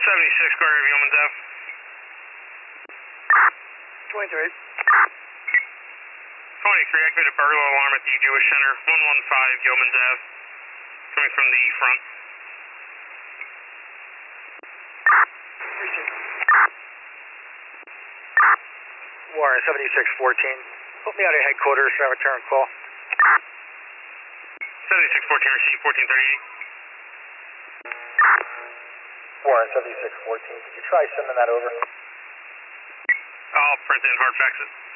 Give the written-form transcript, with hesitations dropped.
76 Quarter of Yeoman's Ave. 23. 23, activated burglar alarm at the Jewish Center, 115 Yeoman's Ave, coming from the front. Warren 7614. Put me out of headquarters for a return call. 7614, receive 1438. Warren 7614. Could you try sending that over? I'll print it and hard fax it.